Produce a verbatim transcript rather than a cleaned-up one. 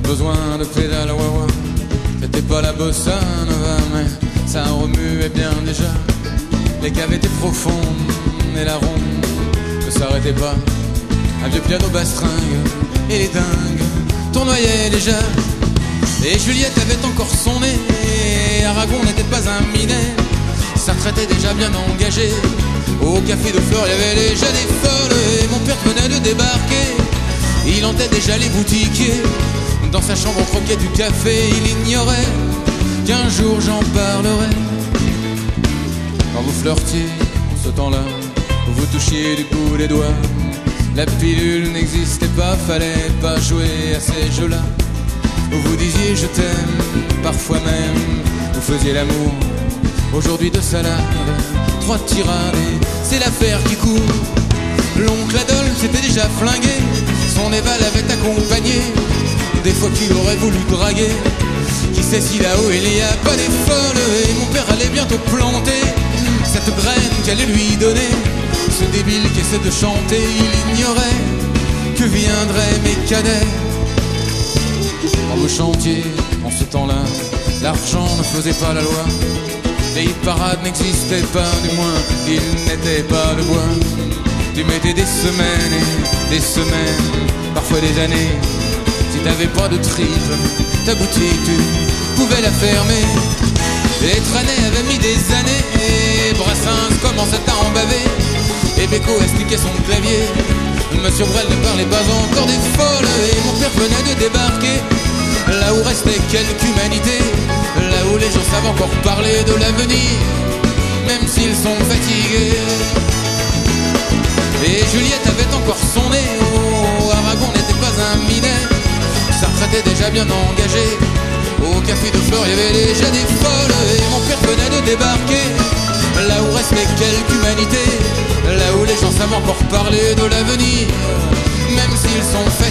besoin de pédale wawa. C'était pas la bossa nova, mais ça remuait bien déjà. Les caves étaient profondes et la ronde ne s'arrêtait pas. Un vieux piano bastringue et les dingues tournoyaient déjà. Et Juliette avait encore son nez, et Aragon n'était pas un minet. Ça traitait déjà bien engagé. Au café de Flore, il y avait déjà des folles. Et mon père venait de débarquer. Il hantait déjà les boutiquiers. Dans sa chambre, on croquait du café. Il ignorait qu'un jour j'en parlerai. Quand vous flirtiez en ce temps-là, vous touchiez du bout des doigts. La pilule n'existait pas, fallait pas jouer à ces jeux-là. Vous disiez je t'aime, parfois même vous faisiez l'amour. Aujourd'hui de salade, trois tirades, c'est l'affaire qui court. L'oncle Adolphe s'était déjà flingué, son Eva l'avait accompagné. Des fois qu'il aurait voulu draguer, qui sait si là-haut il n'y a pas des folles. Et mon père allait bientôt planter cette graine qu'allait lui donner ce débile qui essaie de chanter. Il ignorait que viendraient mes cadets. Quand vous chantiez en ce temps-là, l'argent ne faisait pas la loi. Les hit parades n'existaient pas, du moins ils n'étaient pas de bois. Tu mettais des semaines et des semaines, parfois des années. Si t'avais pas de trip, ta boutique tu pouvais la fermer. Les traînés avaient mis des années et Brassens commençait à en baver. Et Beko expliquait son clavier. Monsieur Brel ne parlait pas encore des folles. Et mon père venait de débarquer, là où restait quelque humanité, là où les gens savent encore parler de l'avenir, même s'ils sont fatigués. Et Juliette avait encore son nez, oh, Aragon n'était pas un minet. Ça retraitait déjà bien engagé. Au café de Flore, il y avait déjà des folles. Et mon père venait de débarquer, là où restait quelque humanité, là où les gens savent encore parler de l'avenir, même s'ils sont fatigués.